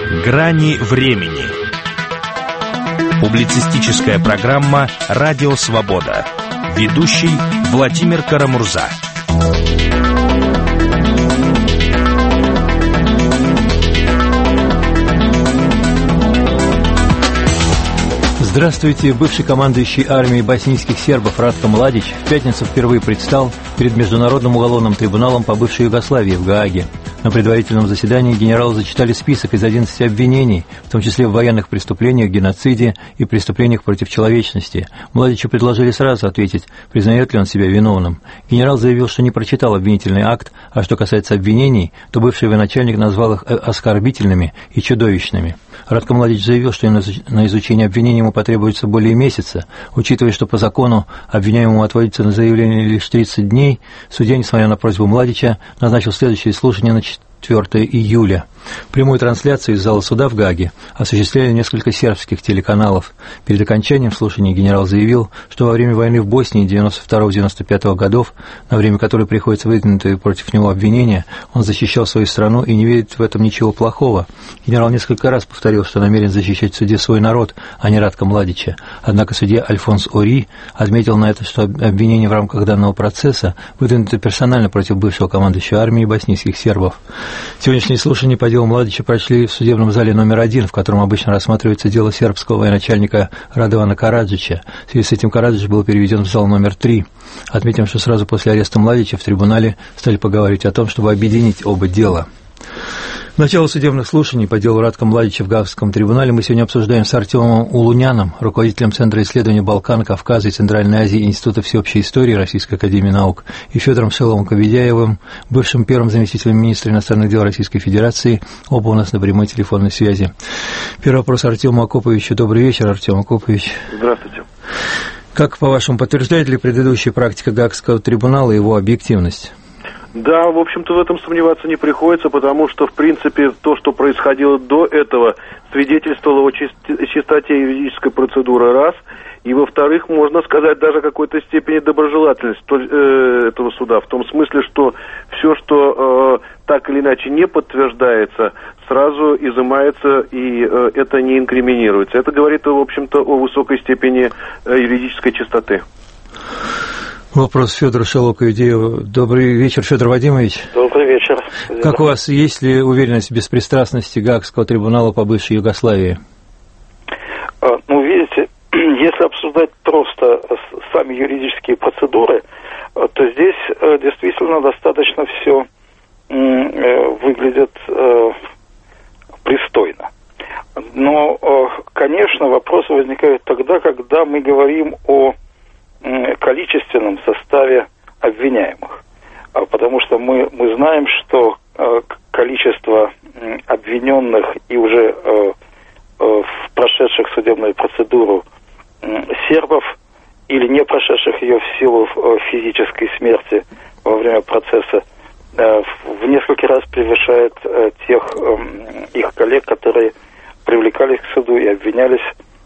Грани времени. Публицистическая программа «Радио Свобода». Ведущий Владимир Карамурза. Здравствуйте. Бывший командующий армией боснийских сербов Ратко Младич в пятницу впервые предстал перед Международным уголовным трибуналом по бывшей Югославии в Гааге. На предварительном заседании генералу зачитали список из 11 обвинений, в том числе в военных преступлениях, геноциде и преступлениях против человечности. Младичу предложили сразу ответить, признает ли он себя виновным. Генерал заявил, что не прочитал обвинительный акт, а что касается обвинений, то бывший военачальник назвал их оскорбительными и чудовищными. Ратко Младич заявил, что на изучение обвинений ему потребуется более месяца. Учитывая, что по закону обвиняемому отводится на заявление лишь 30 дней, судья, несмотря на просьбу Младича, назначил следующее слушание на 4 июля. Прямую трансляцию из зала суда в Гааге осуществляли несколько сербских телеканалов. Перед окончанием слушания генерал заявил, что во время войны в Боснии 92-95 годов, на время которой приходится выдвинутые против него обвинения, он защищал свою страну и не видит в этом ничего плохого. Генерал несколько раз повторил, что намерен защищать в суде свой народ, а не Ратко Младича. Однако судья Альфонс Ори отметил на это, что обвинения в рамках данного процесса выдвинуты персонально против бывшего командующего армии боснийских сербов. Сегодняшнее слушание по делу Младича прошли в судебном зале номер 1, в котором обычно рассматривается дело сербского военачальника Радована Караджича. В связи с этим Караджич был переведен в зал номер 3. Отметим, что сразу после ареста Младича в трибунале стали поговаривать о том, чтобы объединить оба дела. Начало судебных слушаний по делу Ратко Младича в Гаагском трибунале мы сегодня обсуждаем с Артемом Улуняном, руководителем Центра исследований Балкан, Кавказа и Центральной Азии Института всеобщей истории Российской академии наук, и Федором Шеловым-Кобедяевым, бывшим первым заместителем министра иностранных дел Российской Федерации. Оба у нас на прямой телефонной связи. Первый вопрос Артему Акоповичу. Добрый вечер, Артем Акопович. Здравствуйте. Как, по-вашему, подтверждает ли предыдущая практика Гаагского трибунала его объективность? Да, в общем-то, в этом сомневаться не приходится, потому что, в принципе, то, что происходило до этого, свидетельствовало о чистоте юридической процедуры, раз, и, во-вторых, можно сказать, даже какой-то степени доброжелательность этого суда, в том смысле, что все, что так или иначе не подтверждается, сразу изымается, и это не инкриминируется. Это говорит, в общем-то, о высокой степени юридической чистоты. Вопрос Федору Шелову-Кобедяеву. Добрый вечер, Федор Вадимович. Добрый вечер. Как у вас, есть ли уверенность в беспристрастности Гаагского трибунала по бывшей Югославии? Ну, видите, если обсуждать просто сами юридические процедуры, то здесь действительно достаточно все выглядит пристойно. Но, конечно, вопросы возникают тогда, когда мы говорим о количественном составе обвиняемых, потому что мы знаем, что количество обвиненных и уже прошедших судебную процедуру сербов или не прошедших ее в силу физической смерти во время процесса в несколько раз превышает тех их коллег, которые привлекались к суду и обвинялись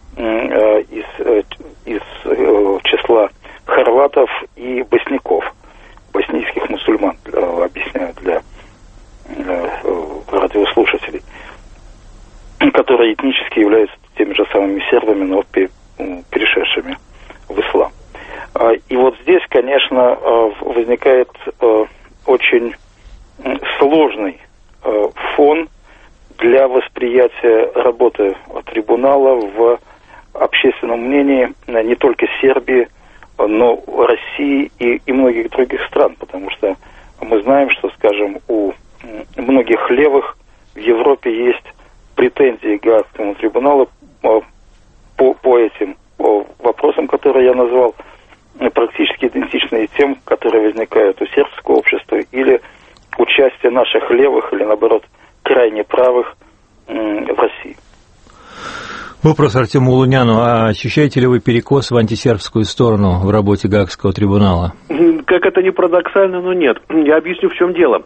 из числа хорватов и босняков, боснийских мусульман, объясняю для радиослушателей, которые этнически являются теми же самыми сербами, но перешедшими в ислам. И вот здесь, конечно, возникает очень сложный фон для восприятия работы трибунала в общественном мнении не только Сербии, но России и многих других стран, потому что мы знаем, что, скажем, у многих левых в Европе есть претензии к Гаагскому трибуналу по этим вопросам, которые я назвал, практически идентичные тем, которые возникают у сербского общества или участие наших левых или, наоборот, крайне правых в России. Вопрос Артему Улуняну. А ощущаете ли вы перекос в антисербскую сторону в работе Гаагского трибунала? Как это ни парадоксально, но нет. Я объясню, в чем дело.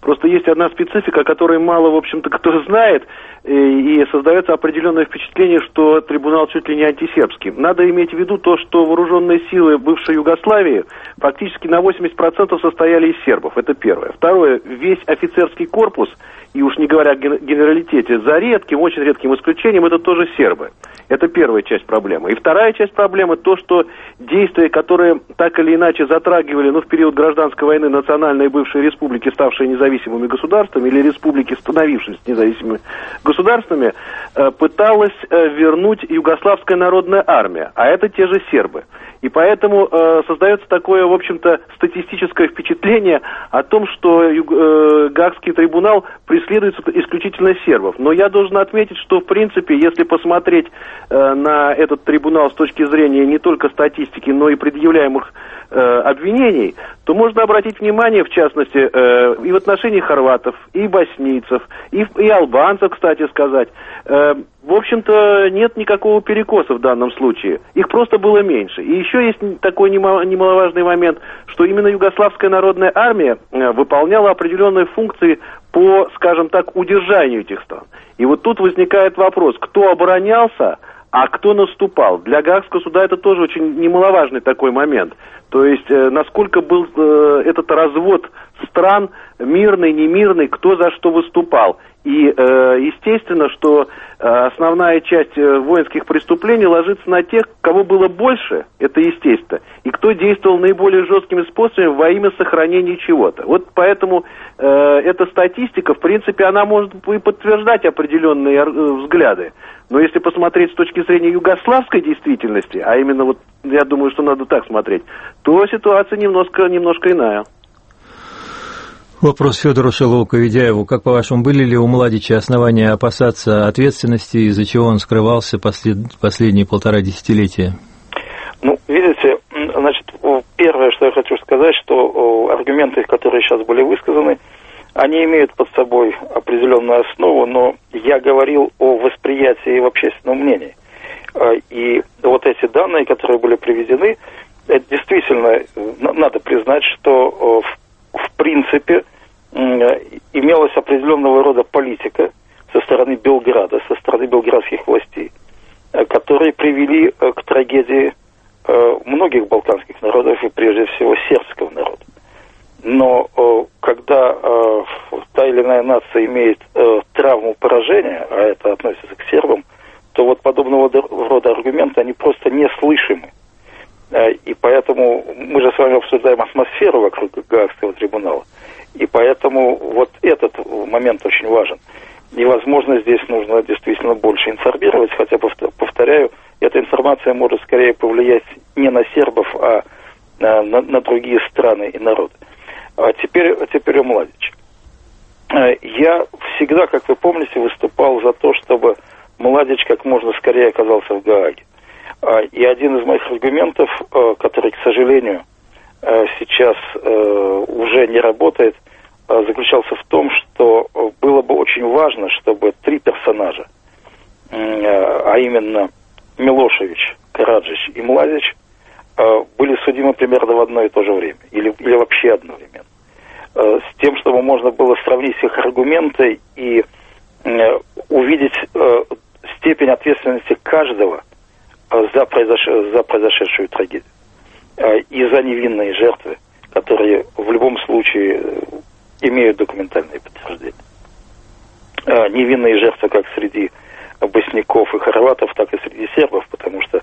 Просто есть одна специфика, о которой мало, в общем-то, кто знает, и создается определенное впечатление, что трибунал чуть ли не антисербский. Надо иметь в виду то, что вооруженные силы бывшей Югославии фактически на 80% состояли из сербов. Это первое. Второе, весь офицерский корпус, и уж не говоря о генералитете, за редким, очень редким исключением, это тоже сербы. Это первая часть проблемы. И вторая часть проблемы то, что действия, которые так или иначе затрагивали, в период гражданской войны национальные бывшие республики, ставшие независимыми государствами, или республики, становившиеся независимыми государствами, пыталась вернуть Югославская народная армия, а это те же сербы. И поэтому создается такое, в общем-то, статистическое впечатление о том, что Гаагский трибунал преследует исключительно сербов. Но я должен отметить, что, в принципе, если посмотреть на этот трибунал с точки зрения не только статистики, но и предъявляемых обвинений, то можно обратить внимание, в частности, и в отношении хорватов, и боснийцев, и албанцев, кстати сказать. В общем-то, нет никакого перекоса в данном случае. Их просто было меньше. И еще есть такой немаловажный момент, что именно Югославская народная армия выполняла определенные функции по, скажем так, удержанию этих стран. И вот тут возникает вопрос, кто оборонялся, а кто наступал. Для Гаагского суда это тоже очень немаловажный такой момент. То есть, насколько был этот развод стран, мирный, немирный, кто за что выступал. И, естественно, что основная часть воинских преступлений ложится на тех, кого было больше, это естественно, и кто действовал наиболее жесткими способами во имя сохранения чего-то. Вот поэтому эта статистика, в принципе, она может и подтверждать определенные взгляды. Но если посмотреть с точки зрения югославской действительности, а именно вот я думаю, что надо так смотреть, то ситуация немножко иная. Вопрос Федору Шилову-Коведяеву. Как, по-вашему, были ли у Младича основания опасаться ответственности, из-за чего он скрывался последние 1,5 десятилетия? Видите, значит, первое, что я хочу сказать, что аргументы, которые сейчас были высказаны, они имеют под собой определенную основу, но я говорил о восприятии в общественном мнении. И вот эти данные, которые были приведены, это действительно, надо признать, что в принципе имелась определенного рода политика со стороны Белграда, со стороны белградских властей, которые привели к трагедии многих балканских народов и прежде всего сербского народа. Но когда та или иная нация имеет травму поражения, а это относится к сербам, то вот подобного рода аргументы, они просто неслышимы. И поэтому мы же с вами обсуждаем атмосферу вокруг Гаагского трибунала. И поэтому вот этот момент очень важен. И, возможно, здесь нужно действительно больше информировать, хотя, повторяю, эта информация может скорее повлиять не на сербов, а на другие страны и народы. А теперь о Младиче. Я всегда, как вы помните, выступал за то, чтобы Младич как можно скорее оказался в Гааге. И один из моих аргументов, который, к сожалению, сейчас уже не работает, заключался в том, что было бы очень важно, чтобы 3 персонажа, а именно Милошевич, Караджич и Младич, были судимы примерно в одно и то же время, или вообще одновременно. С тем, чтобы можно было сравнить их аргументы и увидеть степень ответственности каждого за произошедшую трагедию. И за невинные жертвы, которые в любом случае имеют документальные подтверждения. Невинные жертвы как среди босняков и хорватов, так и среди сербов, потому что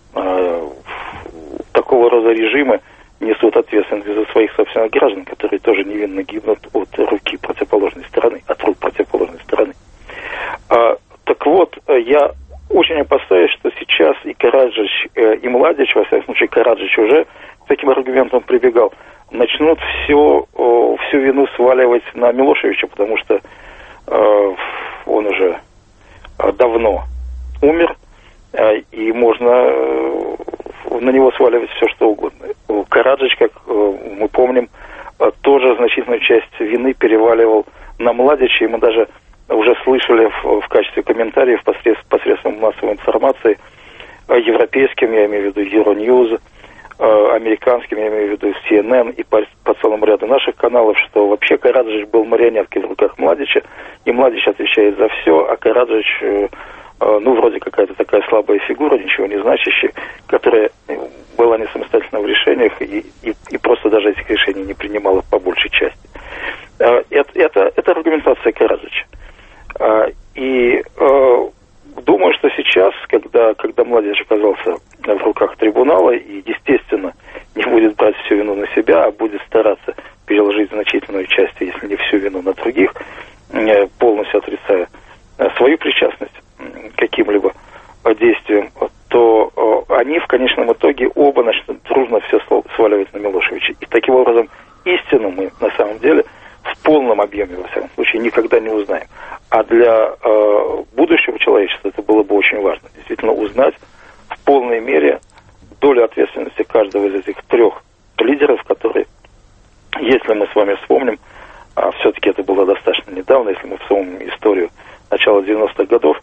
такого рода режимы несут ответственность за своих собственных граждан, которые тоже невинно гибнут от руки противоположной стороны, от рук противоположной стороны. Так вот, я очень опасаюсь, что сейчас и Караджич, и Младич, во всяком случае Караджич уже к таким аргументам прибегал, начнут всю вину сваливать на Милошевича, потому что он уже давно умер, и можно на него сваливать все, что угодно. Караджич, как мы помним, тоже значительную часть вины переваливал на Младича, и мы даже уже слышали в качестве комментариев посредством массовой информации европейским, я имею в виду Euronews, американским, я имею в виду CNN и по целому ряду наших каналов, что вообще Караджич был марионеткой в руках Младича, и Младич отвечает за все, а Караджич, вроде какая-то такая слабая фигура, ничего не значащая, которая была не самостоятельна в решениях и просто даже этих решений не принимала по большей части. Это аргументация Караджича. И думаю, что сейчас, когда Младич оказался в руках трибунала и, естественно, не будет брать всю вину на себя, а будет стараться переложить значительную часть, если не всю вину, на других, полностью отрицая свою причастность к каким-либо действиям, то они в конечном итоге оба начнут дружно все сваливать на Милошевича. И таким образом истину мы на самом деле в полном объеме, во всяком случае, никогда не узнаем. А для будущего человечества это было бы очень важно. Действительно узнать в полной мере долю ответственности каждого из этих трех лидеров, которые, если мы с вами вспомним, а все-таки это было достаточно недавно, если мы вспомним историю начала 90-х годов,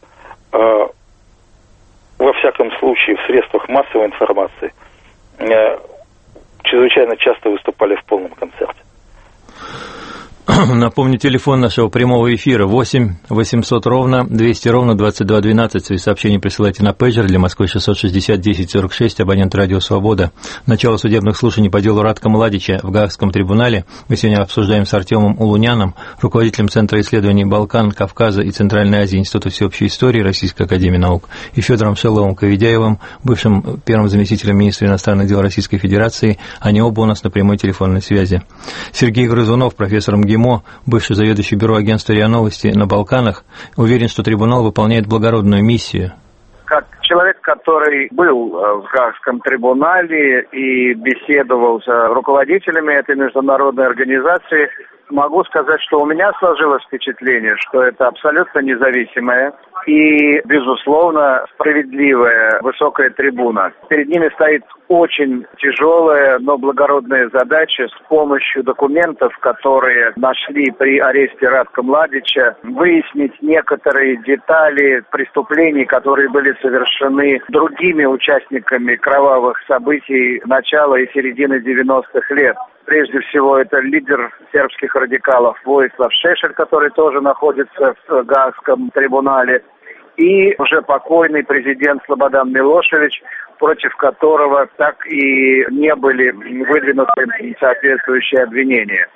во всяком случае в средствах массовой информации чрезвычайно часто выступали в полном концерте. Напомню, телефон нашего прямого эфира 8 800 ровно 200 ровно 2212. Свои сообщения присылайте на пейджер для Москвы 660 10 46, абонент Радио Свобода. Начало судебных слушаний по делу Радка Младича в Гаагском трибунале мы сегодня обсуждаем с Артемом Улуняном, руководителем Центра исследований Балкан, Кавказа и Центральной Азии Института всеобщей истории Российской академии наук, и Федором Шелловым-Коведяевым, бывшим первым заместителем министра иностранных дел Российской Федерации. Они оба у нас на прямой телефонной связи. Сергей Грызунов, профессор МГИМО, бывший заведующий бюро агентства РИА Новости на Балканах, уверен, что трибунал выполняет благородную миссию. Как человек, который был в Гаагском трибунале и беседовал с руководителями этой международной организации, могу сказать, что у меня сложилось впечатление, что это абсолютно независимая и, безусловно, справедливая высокая трибуна. Перед ними стоит очень тяжелая, но благородная задача с помощью документов, которые нашли при аресте Радка Младича, выяснить некоторые детали преступлений, которые были совершены другими участниками кровавых событий начала и середины 90-х лет. Прежде всего, это лидер сербских радикалов Vojislav Šešelj, который тоже находится в Гаагском трибунале, и уже покойный президент Слободан Милошевич, против которого так и не были выдвинуты соответствующие обвинения.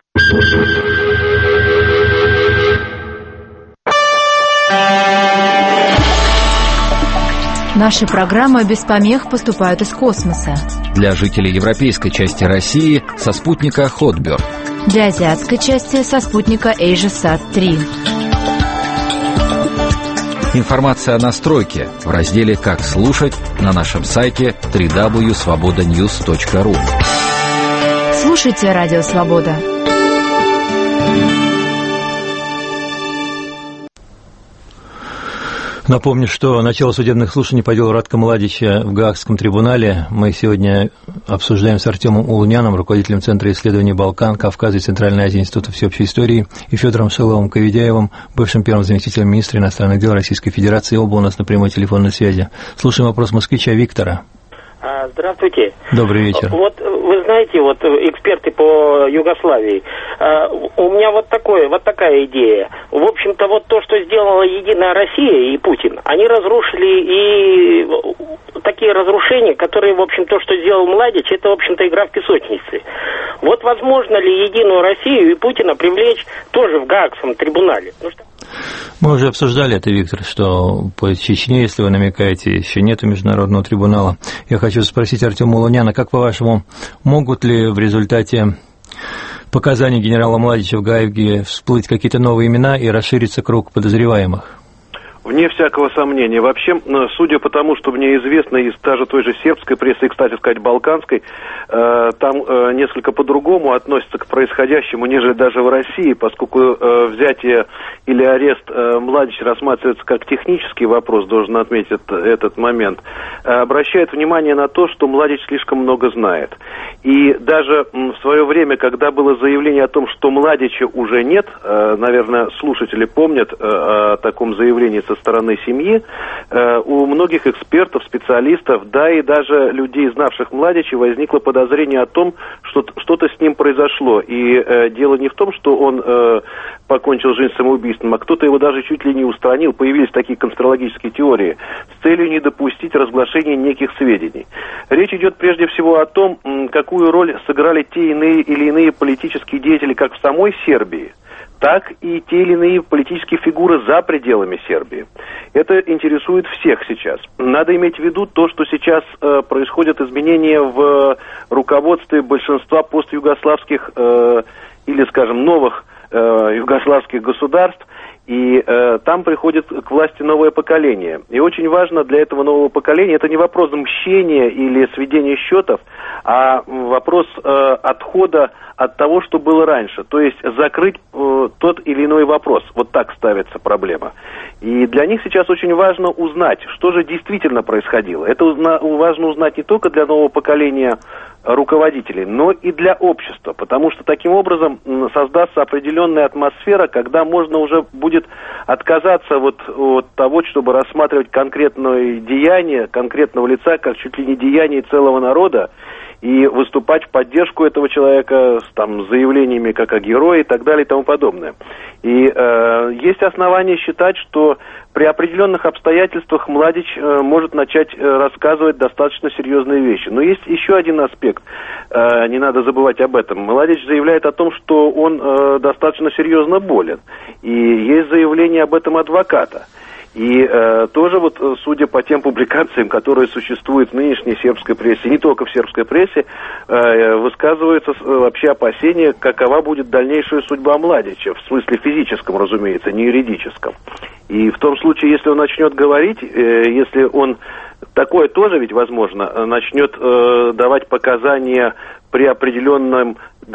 Наши программы без помех поступают из космоса. Для жителей европейской части России со спутника Hotbird. Для азиатской части со спутника AsiaSat-3. Информация о настройке в разделе «Как слушать» на нашем сайте www.svobodanews.ru. Слушайте Радио Свобода. Напомню, что начало судебных слушаний по делу Радка Младича в Гаагском трибунале мы сегодня обсуждаем с Артемом Улуняном, руководителем Центра исследований Балкан, Кавказа и Центральной Азии Института всеобщей истории, и Федором Шелловым-Коведяевым, бывшим первым заместителем министра иностранных дел Российской Федерации. Оба у нас на прямой телефонной связи. Слушаем вопрос москвича Виктора. Здравствуйте. Добрый вечер. Вот вы знаете, эксперты по Югославии, у меня такая идея. В общем-то, то, что сделала Единая Россия и Путин, они разрушили и такие разрушения, которые, в общем, то, что сделал Младич, это, в общем-то, игра в песочнице. Возможно ли Единую Россию и Путина привлечь тоже в Гаагском трибунале? Мы уже обсуждали это, Виктор, что по Чечне, если вы намекаете, еще нету международного трибунала. Я хочу спросить Артема Улуняна, как, по-вашему, могут ли в результате показаний генерала Младича в Гааге всплыть какие-то новые имена и расшириться круг подозреваемых? Вне всякого сомнения. Вообще, судя по тому, что мне известно из даже той же сербской прессы, и, кстати сказать, балканской, там несколько по-другому относятся к происходящему, нежели даже в России, поскольку взятие или арест Младича рассматривается как технический вопрос, должен отметить этот момент, обращает внимание на то, что Младич слишком много знает. И даже в свое время, когда было заявление о том, что Младича уже нет, наверное, слушатели помнят о таком заявлении со стороны семьи, у многих экспертов, специалистов, да и даже людей, знавших Младича, возникло подозрение о том, что что-то с ним произошло. И дело не в том, что он покончил жизнь самоубийством, а кто-то его даже чуть ли не устранил. Появились такие конспирологические теории с целью не допустить разглашения неких сведений. Речь идет прежде всего о том, какую роль сыграли те или иные политические деятели как в самой Сербии, так и те или иные политические фигуры за пределами Сербии. Это интересует всех сейчас. Надо иметь в виду то, что сейчас происходят изменения в руководстве большинства постюгославских или, скажем, новых югославских государств, и там приходит к власти новое поколение. И очень важно для этого нового поколения, это не вопрос мщения или сведения счетов, а вопрос отхода от того, что было раньше. То есть закрыть тот или иной вопрос. Вот так ставится проблема. И для них сейчас очень важно узнать, что же действительно происходило. Это важно узнать не только для нового поколения руководителей, но и для общества, потому что таким образом создастся определенная атмосфера, когда можно уже будет отказаться вот от того, чтобы рассматривать конкретное деяние конкретного лица, как чуть ли не деяние целого народа, и выступать в поддержку этого человека с заявлениями как о герое и так далее и тому подобное. И есть основания считать, что при определенных обстоятельствах Младич может начать рассказывать достаточно серьезные вещи. Но есть еще один аспект, не надо забывать об этом. Младич заявляет о том, что он достаточно серьезно болен. И есть заявление об этом адвоката. И тоже вот, судя по тем публикациям, которые существуют в нынешней сербской прессе, не только в сербской прессе, высказываются вообще опасения, какова будет дальнейшая судьба Младича, в смысле физическом, разумеется, не юридическом. И в том случае, если он начнет говорить, если он, такое тоже ведь возможно, начнет давать показания при определенной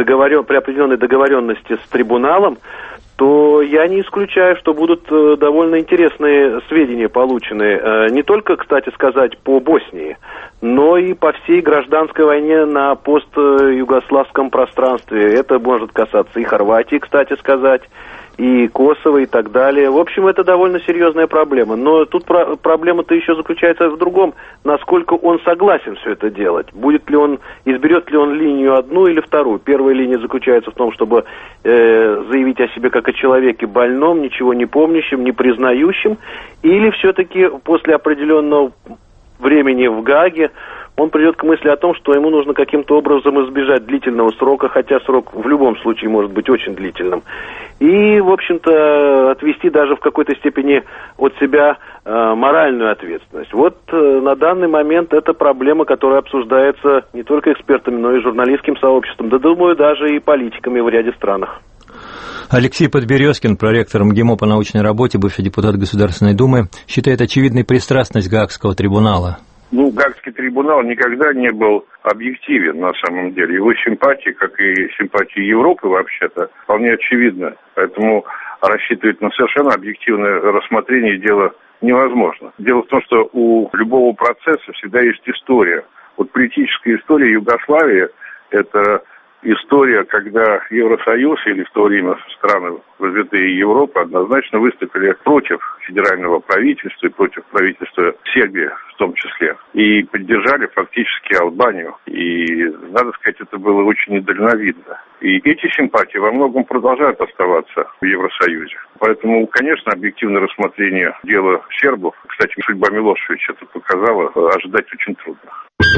договоренности с трибуналом, то я не исключаю, что будут довольно интересные сведения получены. Не только, кстати сказать, по Боснии, но и по всей гражданской войне на постюгославском пространстве. Это может касаться и Хорватии, кстати сказать, и Косово и так далее. В общем, это довольно серьезная проблема. Но тут проблема-то еще заключается в другом, насколько он согласен все это делать. Изберет ли он линию одну или вторую. Первая линия заключается в том, чтобы заявить о себе как о человеке больном, ничего не помнящем, не признающем, или все-таки после определенного времени в Гааге он придет к мысли о том, что ему нужно каким-то образом избежать длительного срока, хотя срок в любом случае может быть очень длительным. И, в общем-то, отвести даже в какой-то степени от себя моральную ответственность. Вот на данный момент это проблема, которая обсуждается не только экспертами, но и журналистским сообществом, да, думаю, даже и политиками в ряде странах. Алексей Подберезкин, проректор МГИМО по научной работе, бывший депутат Государственной Думы, считает очевидной пристрастность Гаагского трибунала. Гаагский трибунал никогда не был объективен на самом деле. Его симпатии, как и симпатии Европы вообще-то, вполне очевидны. Поэтому рассчитывать на совершенно объективное рассмотрение дела невозможно. Дело в том, что у любого процесса всегда есть история. Вот политическая история Югославии – это история, когда Евросоюз или в то время страны развитые Европы однозначно выступили против федерального правительства и против правительства Сербии в том числе. И поддержали фактически Албанию. И, надо сказать, это было очень недальновидно. И эти симпатии во многом продолжают оставаться в Евросоюзе. Поэтому, конечно, объективное рассмотрение дела сербов, кстати, судьба Милошевича это показала, ожидать очень трудно.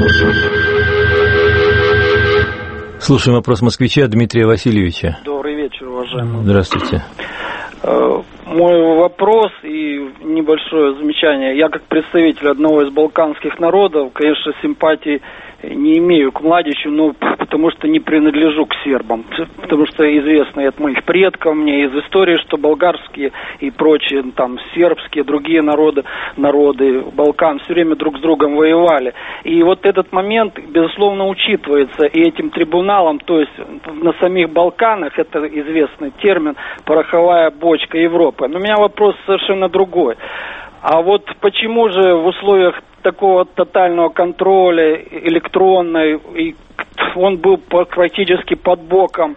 Слушаем вопрос москвича Дмитрия Васильевича. Добрый вечер, уважаемый. Здравствуйте. Мой вопрос и небольшое замечание. Я как представитель одного из балканских народов, конечно, симпатии не имею к Младичу, но потому что не принадлежу к сербам. Потому что известно и от моих предков мне из истории, что болгарские и прочие, сербские, другие народы Балкан все время друг с другом воевали. И вот этот момент, безусловно, учитывается и этим трибуналом, то есть на самих Балканах, это известный термин, пороховая бочка Европы. Но у меня вопрос совершенно другой. А вот почему же в условиях такого тотального контроля электронной, и он был практически под боком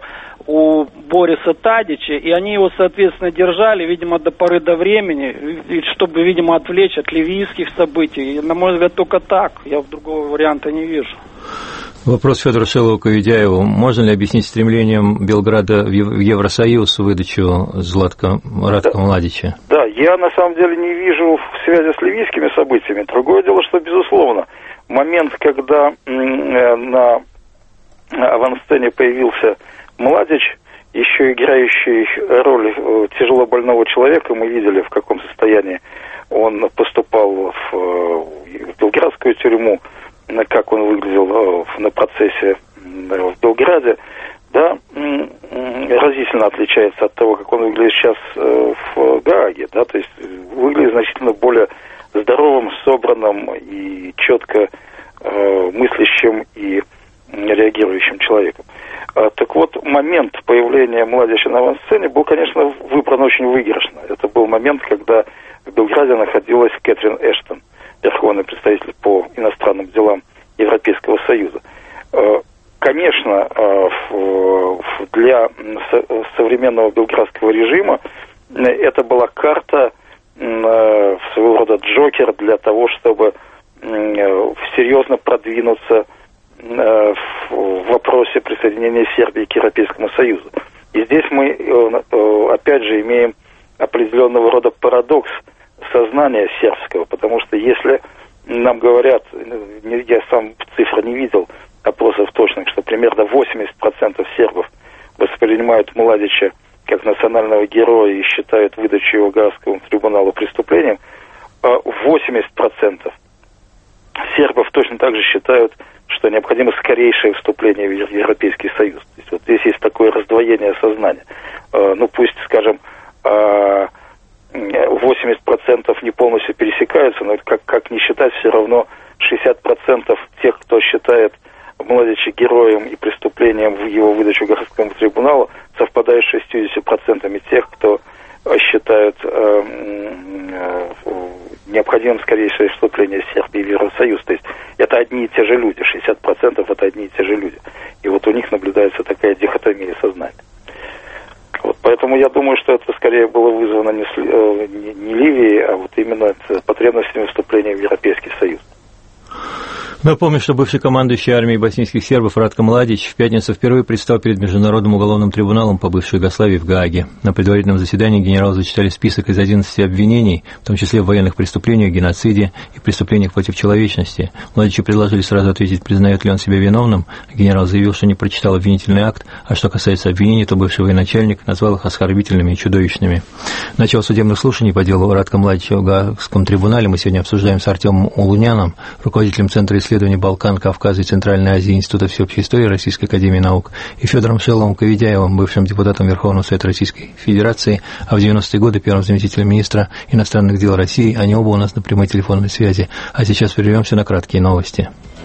у Бориса Тадича, и они его, соответственно, держали, видимо, до поры до времени, чтобы, видимо, отвлечь от ливийских событий. И, на мой взгляд, только так. Я другого варианта не вижу. Вопрос Федору Шилову-Коведяеву. Можно ли объяснить стремлением Белграда в Евросоюз выдачу Златка Младича? Да, я на самом деле не вижу в связи с ливийскими событиями. Другое дело, что, безусловно, момент, когда на авансцене появился Младич, еще играющий роль тяжелобольного человека, мы видели, в каком состоянии он поступал в белградскую тюрьму, как он выглядел на процессе в Белграде, да, разительно отличается от того, как он выглядит сейчас в Гааге, да, то есть выглядит значительно более здоровым, собранным и четко мыслящим и реагирующим человеком. Так вот, момент появления Младича на авансцене был, конечно, выбран очень выигрышно. Это был момент, когда в Белграде находилась Кэтрин Эштон, верховный представитель по иностранным делам Европейского Союза. Конечно, для современного белградского режима это была карта, своего рода джокер для того, чтобы серьезно продвинуться в вопросе присоединения Сербии к Европейскому Союзу. И здесь мы, опять же, имеем определенного рода парадокс сознания сербского, потому что если нам говорят, я сам цифр не видел, опросов точных, что примерно 80% сербов воспринимают Младича как национального героя и считают выдачу его Гаагскому трибуналу преступлением, 80% сербов точно так же считают, что необходимо скорейшее вступление в Европейский Союз. То есть вот здесь есть такое раздвоение сознания. Ну пусть, скажем, 80% не полностью пересекаются, но как не считать, все равно 60% тех, кто считает Младича героем и преступлением в его выдачу Гаагскому трибуналу, совпадает с 60% тех, кто считают необходимым скорейшее вступление Сербии в Евросоюз. То есть это одни и те же люди, 60% это одни и те же люди. И вот у них наблюдается такая дихотомия сознания. Вот, поэтому я думаю, что это скорее было вызвано не Ливией, а вот именно потребностями вступления в Европейский Союз. Напомню, что бывший командующий армией боснийских сербов Ратко Младич в пятницу впервые предстал перед Международным уголовным трибуналом по бывшей Югославии в Гааге. На предварительном заседании генерал зачитали список из 11 обвинений, в том числе в военных преступлениях, геноциде и преступлениях против человечности. Младичу предложили сразу ответить, признает ли он себя виновным. Генерал заявил, что не прочитал обвинительный акт, а что касается обвинений, то бывший военачальник назвал их оскорбительными и чудовищными. Начало судебных слушаний по делу Ратко Младича в Гаагском трибунале мы сегодня обсуждаем с Артемом Улуняном, руководителем Центра исследований Балкан, Кавказа и Центральной Азии Института всеобщей истории Российской академии наук, и Федором Шиловым-Коведяевым, бывшим депутатом Верховного Совета Российской Федерации, а в 90-е годы первым заместителем министра иностранных дел России. Они оба у нас на прямой телефонной связи. А сейчас прервемся на краткие новости.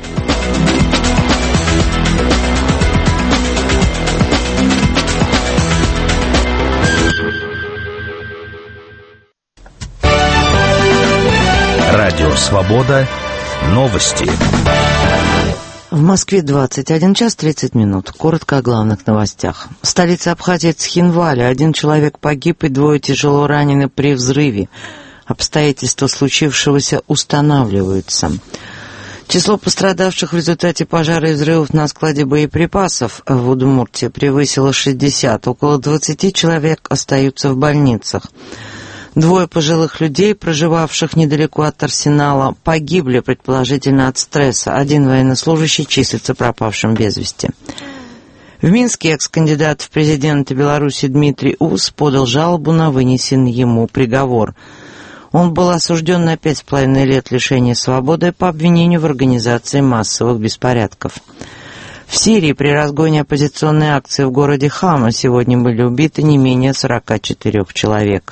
Радио «Свобода». Новости. В Москве 21 час 30 минут. Коротко о главных новостях. В столице Абхазии Цхинвале 1 человек погиб и 2 тяжело ранены при взрыве. Обстоятельства случившегося устанавливаются. Число пострадавших в результате пожара и взрывов на складе боеприпасов в Удмуртии превысило 60. Около 20 человек остаются в больницах. 2 пожилых людей, проживавших недалеко от арсенала, погибли, предположительно, от стресса. 1 военнослужащий числится пропавшим без вести. В Минске экс-кандидат в президенты Беларуси Дмитрий Ус подал жалобу на вынесенный ему приговор. Он был осужден на 5,5 лет лишения свободы по обвинению в организации массовых беспорядков. В Сирии при разгоне оппозиционной акции в городе Хама сегодня были убиты не менее 44 человек.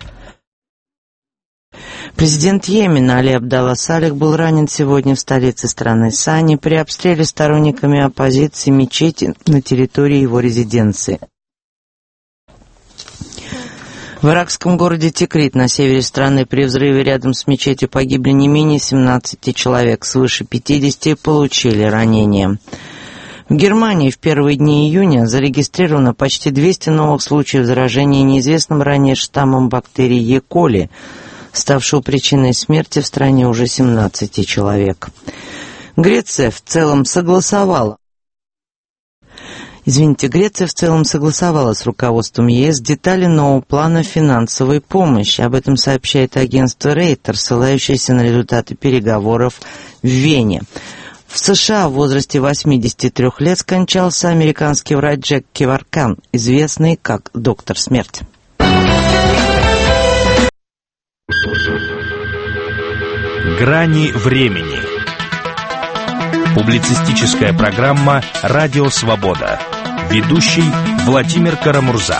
Президент Йемена Али Абдалла Салих был ранен сегодня в столице страны Сани при обстреле сторонниками оппозиции мечети на территории его резиденции. В иракском городе Тикрит на севере страны при взрыве рядом с мечетью погибли не менее 17 человек, свыше 50 получили ранения. В Германии в первые дни июня зарегистрировано почти 200 новых случаев заражения неизвестным ранее штаммом бактерии Е. коли, ставшего причиной смерти в стране уже 17 человек. Греция в целом согласовала с руководством ЕС детали нового плана финансовой помощи. Об этом сообщает агентство Рейтер, ссылающееся на результаты переговоров в Вене. В США в возрасте 83 лет скончался американский врач Джек Кеваркан, известный как «Доктор Смерть». Грани времени. Публицистическая программа «Радио Свобода». Ведущий Владимир Карамурза.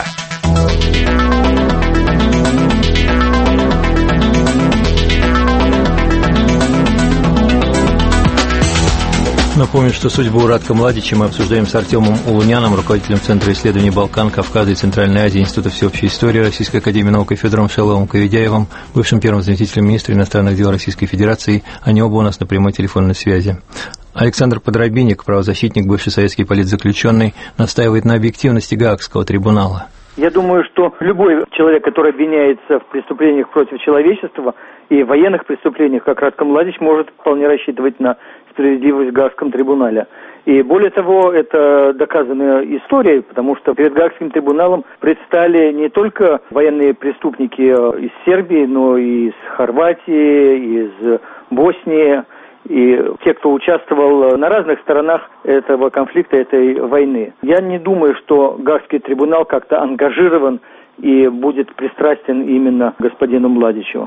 Напомню, что судьбу Радка Младича мы обсуждаем с Артемом Улуняном, руководителем Центра исследований Балкан, Кавказа и Центральной Азии Института всеобщей истории Российской академии наук и Федором Шаловым-Коведяевым, бывшим первым заместителем министра иностранных дел Российской Федерации. Они оба у нас на прямой телефонной связи. Александр Подробинник, правозащитник, бывший советский политзаключенный, настаивает на объективности Гаагского трибунала. Я думаю, что любой человек, который обвиняется в преступлениях против человечества и военных преступлениях, как Радко Младич, может вполне рассчитывать на справедливость в Гаагском трибунале. И более того, это доказано историей, потому что перед Гаагским трибуналом предстали не только военные преступники из Сербии, но и из Хорватии, из Боснии, и те, кто участвовал на разных сторонах этого конфликта, этой войны. Я не думаю, что Гаагский трибунал как-то ангажирован и будет пристрастен именно господину Младичу.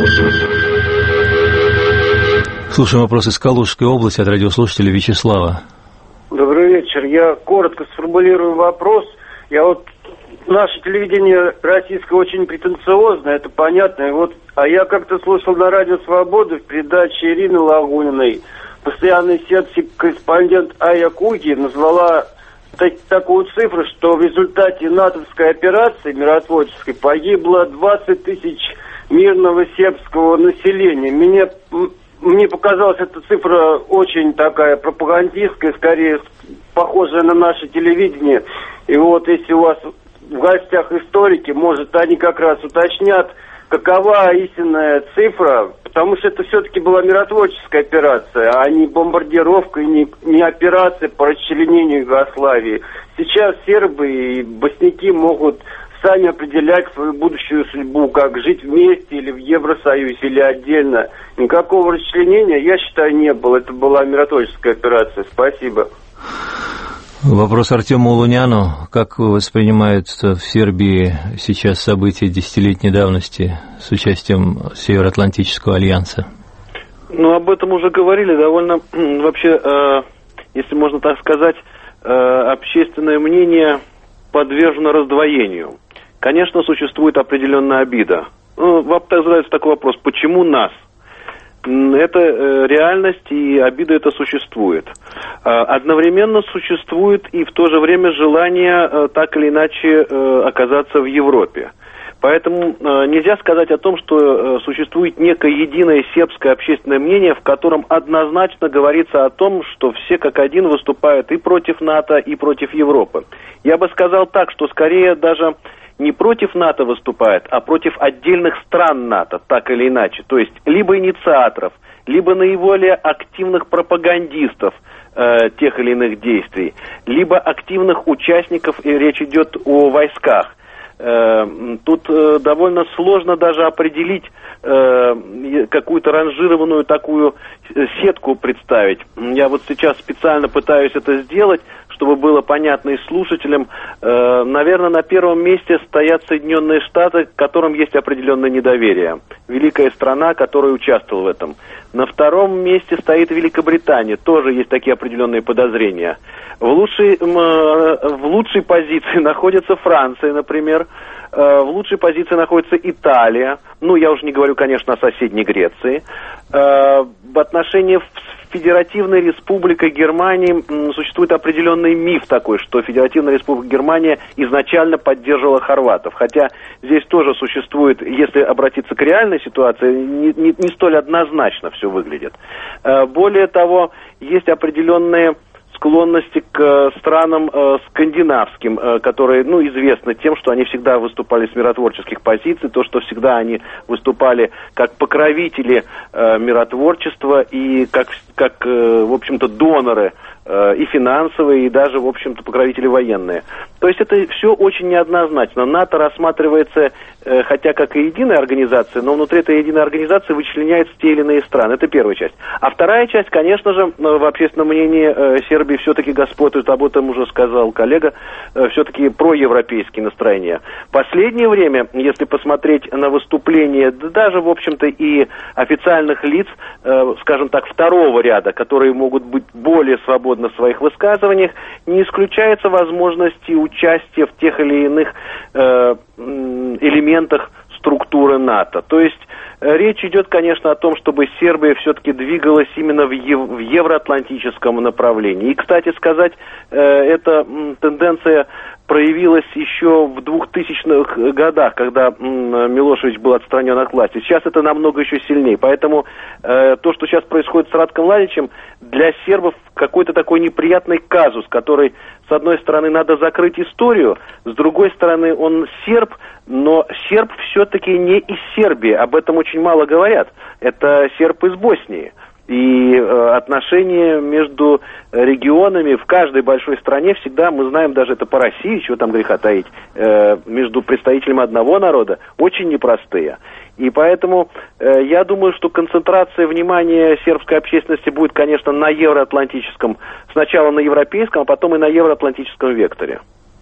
Слушаем вопрос из Калужской области от радиослушателя Вячеслава. Добрый вечер. Я коротко сформулирую вопрос. Наше телевидение российское очень претенциозное, это понятно. А я как-то слушал на радио «Свобода» в передаче Ирины Лагуниной. Постоянный сербский корреспондент Айя Куги назвала такую цифру, что в результате натовской операции миротворческой погибло 20 тысяч мирного сербского населения. Мне показалась эта цифра очень такая пропагандистская, скорее похожая на наше телевидение. И если у вас в гостях историки, может, они как раз уточнят, какова истинная цифра, потому что это все-таки была миротворческая операция, а не бомбардировка и не операция по расчленению Югославии. Сейчас сербы и босняки могут сами определять свою будущую судьбу, как жить вместе или в Евросоюзе, или отдельно. Никакого расчленения, я считаю, не было. Это была миротворческая операция. Спасибо. Вопрос Артему Улуняну. Как воспринимаются в Сербии сейчас события десятилетней давности с участием Североатлантического альянса? Об этом уже говорили довольно, вообще, если можно так сказать, общественное мнение подвержено раздвоению. Конечно, существует определенная обида. Задается такой вопрос, почему нас? Это реальность, и обида это существует. Одновременно существует и в то же время желание так или иначе оказаться в Европе. Поэтому нельзя сказать о том, что существует некое единое сербское общественное мнение, в котором однозначно говорится о том, что все как один выступают и против НАТО, и против Европы. Я бы сказал так, что скорее даже не против НАТО выступает, а против отдельных стран НАТО, так или иначе. То есть либо инициаторов, либо наиболее активных пропагандистов тех или иных действий, либо активных участников, и речь идет о войсках. Тут довольно сложно даже определить какую-то ранжированную такую сетку представить. Я сейчас специально пытаюсь это сделать, чтобы было понятно и слушателям. Наверное, на первом месте стоят Соединенные Штаты, к которым есть определенное недоверие. Великая страна, которая участвовала в этом. На втором месте стоит Великобритания. Тоже есть такие определенные подозрения. В лучшей позиции находится Франция, например. В лучшей позиции находится Италия. Я уже не говорю, конечно, о соседней Греции. В отношении Федеративной Республикой Германии существует определенный миф такой, что Федеративная Республика Германия изначально поддерживала хорватов. Хотя здесь тоже существует, если обратиться к реальной ситуации, не столь однозначно все выглядит. Более того, есть определенные склонности к странам скандинавским, которые, известны тем, что они всегда выступали с миротворческих позиций, то, что всегда они выступали как покровители миротворчества и как в общем-то, доноры и финансовые, и даже, в общем-то, покровители военные. То есть это все очень неоднозначно. НАТО рассматривается, хотя как и единая организация, но внутри этой единой организации вычленяются те или иные страны. Это первая часть. А вторая часть, конечно же, в общественном мнении Сербии все-таки господствует, об этом уже сказал коллега, все-таки проевропейские настроения. В последнее время, если посмотреть на выступления, даже, в общем-то, и официальных лиц, скажем так, второго ряда, которые могут быть более свободны в своих высказываниях, не исключается возможности участия в тех или иных элементах структуры НАТО. То есть речь идет, конечно, о том, чтобы Сербия все-таки двигалась именно в евроатлантическом направлении. И, кстати сказать, эта тенденция проявилась еще в 2000-х годах, когда Милошевич был отстранен от власти. Сейчас это намного еще сильнее. Поэтому то, что сейчас происходит с Ратком Младичем, для сербов какой-то такой неприятный казус, который, с одной стороны, надо закрыть историю, с другой стороны, он серб, но серб все-таки не из Сербии. Об этом очень мало говорят. Это серб из Боснии. И отношения между регионами в каждой большой стране всегда, мы знаем даже это по России, чего там греха таить, между представителями одного народа очень непростые. И поэтому я думаю, что концентрация внимания сербской общественности будет, конечно, на евроатлантическом, сначала на европейском, а потом и на евроатлантическом векторе.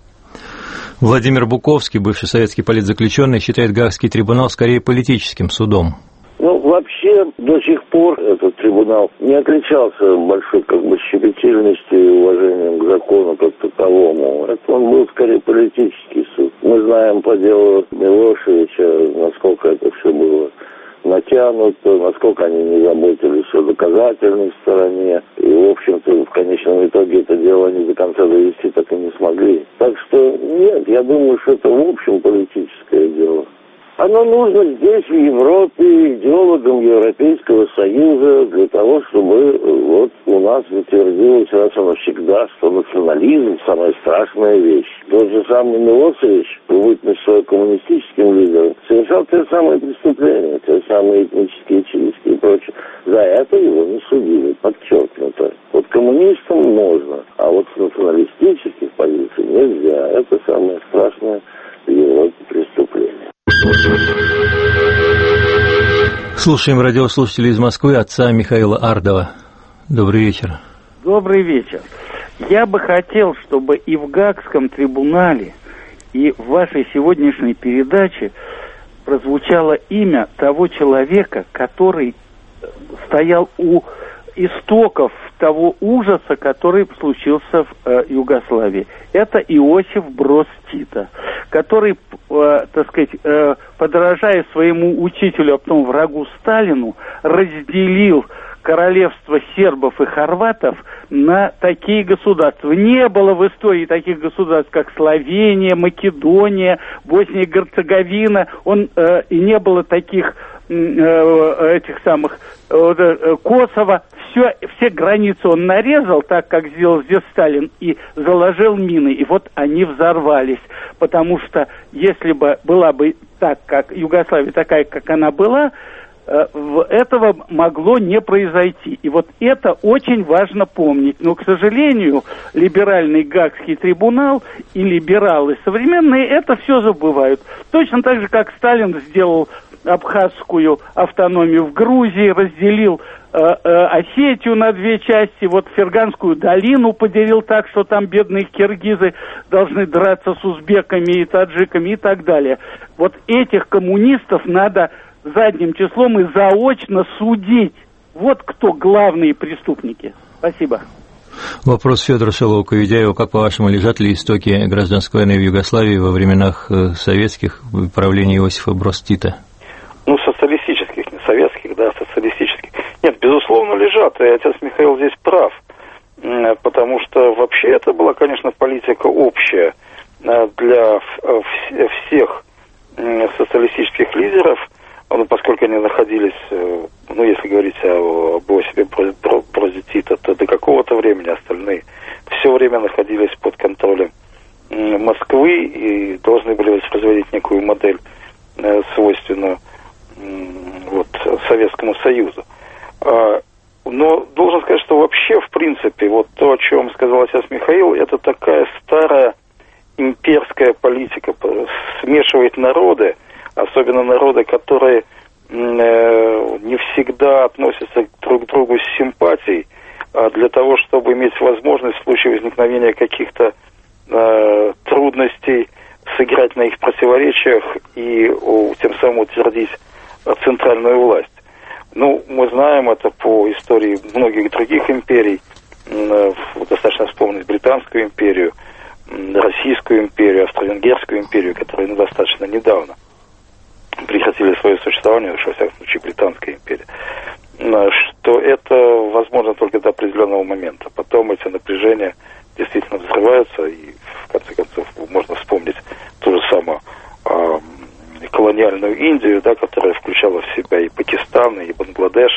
Владимир Буковский, бывший советский политзаключенный, считает Гаагский трибунал скорее политическим судом. Вообще, до сих пор этот трибунал не отличался большой щепетильностью и уважением к закону как таковому. Это он был скорее политический суд. Мы знаем по делу Милошевича, насколько это все было натянуто, насколько они не заботились о доказательной стороне. И, в общем-то, в конечном итоге это дело они до конца довести так и не смогли. Так что, нет, я думаю, что это, в общем, политическое дело. Оно нужно здесь, в Европе, идеологам Европейского Союза, для того, чтобы у нас утвердилось раз и навсегда, что национализм – самая страшная вещь. Тот же самый Милошевич, в бытность своим коммунистическим лидером, совершал те самые преступления, те самые этнические чистки и прочее. За это его не судили, подчеркнуто. Вот коммунистам можно, а вот с националистических позиций нельзя. Это самое страшное в Европе преступление. Слушаем радиослушателей из Москвы, отца Михаила Ардова. Добрый вечер. Добрый вечер. Я бы хотел, чтобы и в Гаагском трибунале, и в вашей сегодняшней передаче прозвучало имя того человека, который стоял у истоков того ужаса, который случился в Югославии. Это Иосиф Броз Тито, который, подражая своему учителю, а потом врагу Сталину, разделил королевство сербов и хорватов на такие государства. Не было в истории таких государств, как Словения, Македония, Босния и Герцеговина. И не было таких Косово. Все границы он нарезал, так как сделал здесь Сталин, и заложил мины. И вот они взорвались. Потому что если бы была бы так, как Югославия такая, как она была, этого могло не произойти. И вот это очень важно помнить. Но, к сожалению, либеральный Гаагский трибунал и либералы современные это все забывают. Точно так же, как Сталин сделал абхазскую автономию в Грузии, разделил Осетию на две части, вот Ферганскую долину поделил так, что там бедные киргизы должны драться с узбеками и таджиками и так далее. Вот этих коммунистов надо задним числом и заочно судить. Вот кто главные преступники. Спасибо. Вопрос Федора Шилова-Коведяева. Как, по-вашему, лежат ли истоки гражданской войны в Югославии во временах советских правления Иосифа Броз Тита? Социалистических, не советских, да, социалистических. Нет, безусловно, лежат, и отец Михаил здесь прав, потому что вообще это была, конечно, политика общая для всех социалистических лидеров, поскольку они находились, если говорить об Осипе Broz Tito, то до какого-то времени остальные все время находились под контролем Москвы и должны были воспроизводить некую модель, свойственную Советскому Союзу. Но должен сказать, что вообще, в принципе, вот то, о чем сказал сейчас Михаил, это такая старая имперская политика, смешивает народы, особенно народы, которые не всегда относятся друг к другу с симпатией, для того, чтобы иметь возможность в случае возникновения каких-то трудностей сыграть на их противоречиях и тем самым утвердить центральную власть. Мы знаем это по истории многих других империй. Достаточно вспомнить Британскую империю, Российскую империю, Австро-Венгерскую империю, которые достаточно недавно прекратили свое существование, во всяком случае Британская империя, что это возможно только до определенного момента. Потом эти напряжения действительно взрываются, и в конце концов можно вспомнить ту же самую колониальную Индию, которая включала в себя и Пакистан, и Бангладеш,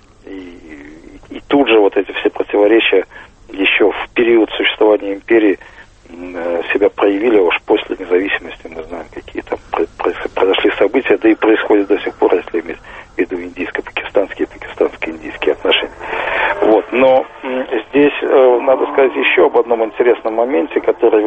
и тут же вот эти все противоречия еще в период существования империи себя проявили, а уж после независимости мы знаем, какие там произошли события, да и происходят до сих пор, если иметь в виду индийско-пакистанские и пакистанско-индийские отношения. Но здесь надо сказать еще об одном интересном моменте, который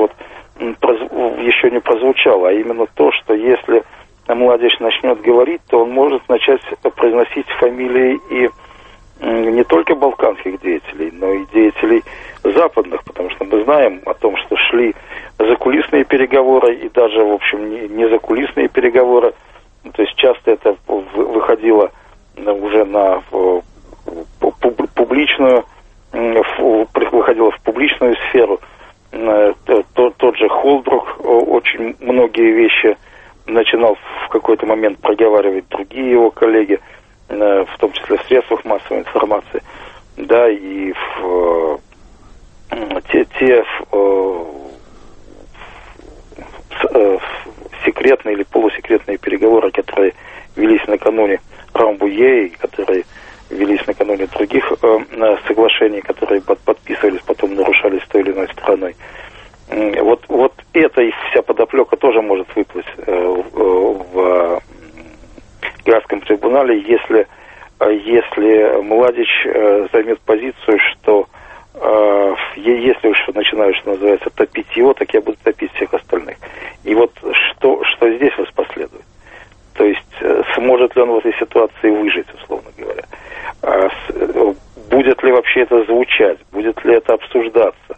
еще не прозвучал, а именно то, что если Младич начнет говорить, то он может начать произносить фамилии и не только балканских деятелей, но и деятелей западных, потому что мы знаем о том, что шли закулисные переговоры и даже, в общем, не закулисные переговоры, то есть часто это выходило уже на публичную, выходило в публичную сферу. Тот же Холбрук очень многие вещи начинал в какой-то момент проговаривать другие его коллеги, в том числе в средствах массовой информации, и секретные или полусекретные переговоры, которые велись накануне Рамбуе, и которые велись накануне других соглашений, которые подписывались, потом нарушались той или иной стороной. Вот эта и вся подоплека тоже может выплыть в Гаагском трибунале, если Младич займет позицию, что если уж начинаю, что называется, топить его, так я буду топить всех остальных. И что здесь воспоследует? То есть сможет ли он в этой ситуации выжить, условно говоря? Будет ли вообще это звучать? Будет ли это обсуждаться?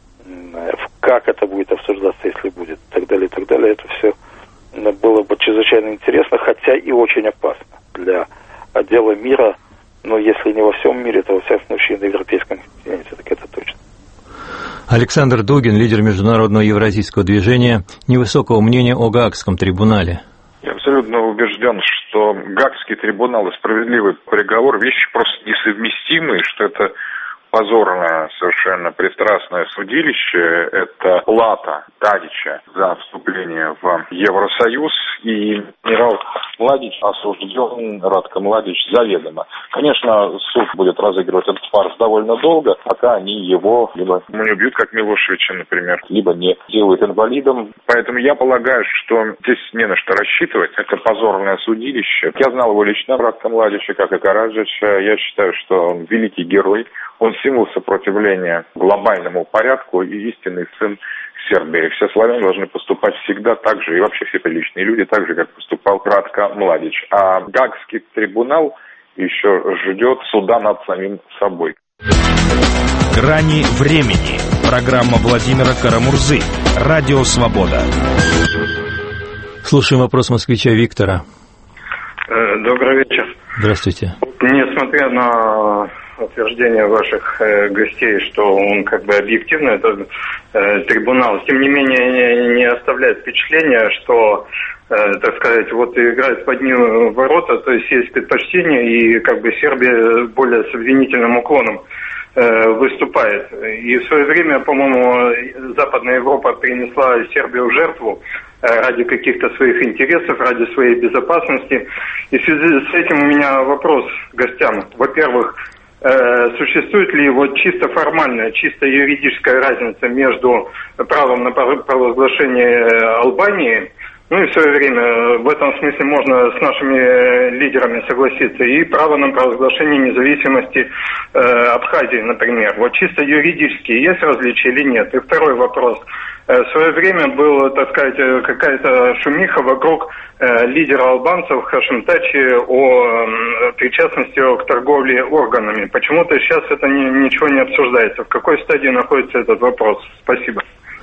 Как это будет обсуждаться, если будет? И так далее. Это все было бы чрезвычайно интересно, хотя и очень опасно для отдела мира. Но если не во всем мире, то во всяком случае на европейском континенте, так это точно. Александр Дугин, лидер международного евразийского движения, невысокого мнения о Гаагском трибунале. Я абсолютно убежден, что Гаагский трибунал и справедливый приговор – вещи просто несовместимые, что это позорное, совершенно пристрастное судилище. Это плата Тадича за вступление в Евросоюз. И генерал Младич осужден, Радко Младич, заведомо. Конечно, суд будет разыгрывать этот фарс довольно долго, пока они его либо не убьют, как Милошевича, например, либо не делают инвалидом. Поэтому я полагаю, что здесь не на что рассчитывать. Это позорное судилище. Я знал его лично, Радко Младича, как и Караджича. Я считаю, что он великий герой. Он символ сопротивления глобальному порядку и истинный сын Сербии. Все славяне должны поступать всегда так же, и вообще все приличные люди, так же, как поступал Радко Младич. А Гаагский трибунал еще ждет суда над самим собой. «Грани времени». Программа Владимира Карамурзы. Радио «Свобода». Слушаем вопрос москвича Виктора. Добрый вечер. Здравствуйте. Несмотря на утверждение ваших гостей, что он как бы объективно, этот трибунал, тем не менее не оставляет впечатления, что, так сказать, играет под ним ворота, то есть есть предпочтение, и как бы Сербия более с обвинительным уклоном выступает. И в свое время, по-моему, Западная Европа принесла Сербию в жертву ради каких-то своих интересов, ради своей безопасности. И в связи с этим у меня вопрос к гостям. Во-первых, существует ли вот чисто формальная, чисто юридическая разница между правом на провозглашение Албании, ну и в свое время в этом смысле можно с нашими лидерами согласиться, и право на провозглашение независимости Абхазии, например. Вот чисто юридически есть различия или нет? И второй вопрос. В свое время была, так сказать, какая-то шумиха вокруг лидера албанцев Хашим Тачи о причастности к торговле органами. Почему-то сейчас это ничего не обсуждается. В какой стадии находится этот вопрос? Спасибо.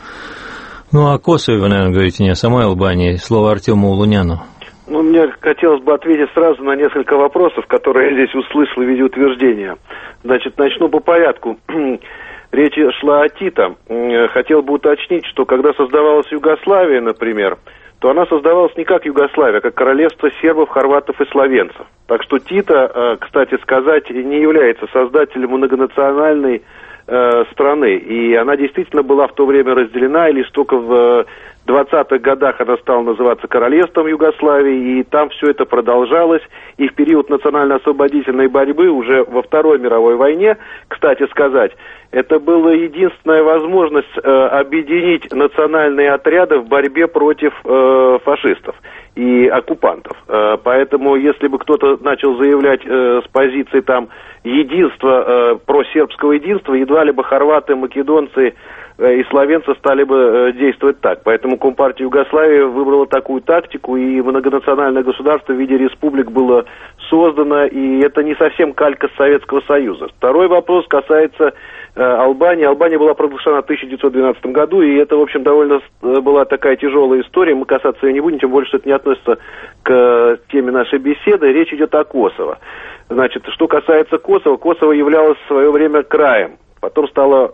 Ну, о Косове вы, наверное, говорите, не о самой Албании. Слово Артему Улуняну. Ну, мне хотелось бы ответить сразу на несколько вопросов, которые я здесь услышал в виде утверждения. Значит, начну по порядку. Речь шла о Тито. Хотел бы уточнить, что когда создавалась Югославия, например, то она создавалась не как Югославия, а как королевство сербов, хорватов и словенцев. Так что Тито, кстати сказать, не является создателем многонациональной страны. И она действительно была в то время разделена, и лишь только в 20-х годах она стала называться королевством Югославии, и там все это продолжалось. И в период национально-освободительной борьбы уже во Второй мировой войне, кстати сказать, это была единственная возможность объединить национальные отряды в борьбе против фашистов и оккупантов. Поэтому, если бы кто-то начал заявлять с позиции там единства, просербского единства, едва ли бы хорваты, македонцы и словенцы стали бы действовать так. Поэтому Компартия Югославии выбрала такую тактику, и многонациональное государство в виде республик было создано, и это не совсем калька Советского Союза. Второй вопрос касается Албании. Албания была провозглашена в 1912 году, и это, в общем, довольно была такая тяжелая история. Мы касаться ее не будем, тем более, что это не относится к теме нашей беседы. Речь идет о Косово. Значит, что касается Косово, Косово являлось в свое время краем. Потом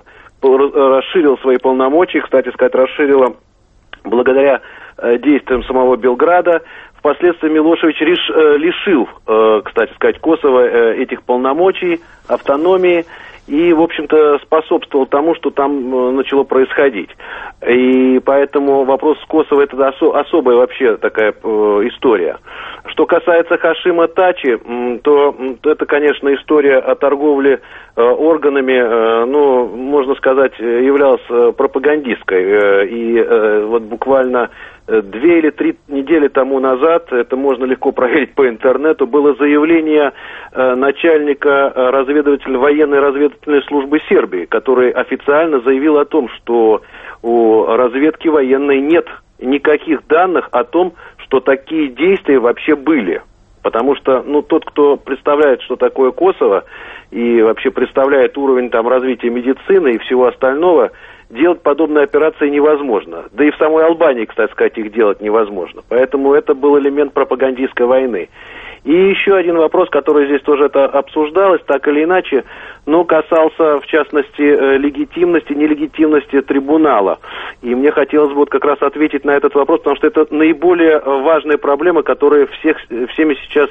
расширил свои полномочия, кстати сказать, расширила благодаря действиям самого Белграда. Впоследствии Милошевич лишил, кстати сказать, Косово этих полномочий, автономии, и, в общем-то, способствовал тому, что там начало происходить. И поэтому вопрос с Косово — это особая вообще такая история. Что касается Хашима Тачи, то это, конечно, история о торговле органами, ну, можно сказать, являлась пропагандистской. И вот буквально 2 или 3 недели тому назад, это можно легко проверить по интернету, было заявление начальника военной разведывательной службы Сербии, который официально заявил о том, что у разведки военной нет никаких данных о том, что такие действия вообще были. Потому что, ну, тот, кто представляет, что такое Косово, и вообще представляет уровень там развития медицины и всего остального, делать подобные операции невозможно. Да и в самой Албании, кстати сказать, их делать невозможно. Поэтому это был элемент пропагандистской войны. И еще один вопрос, который здесь тоже это обсуждалось, так или иначе, но касался, в частности, легитимности, нелегитимности трибунала. И мне хотелось бы вот как раз ответить на этот вопрос, потому что это наиболее важная проблема, которая всеми сейчас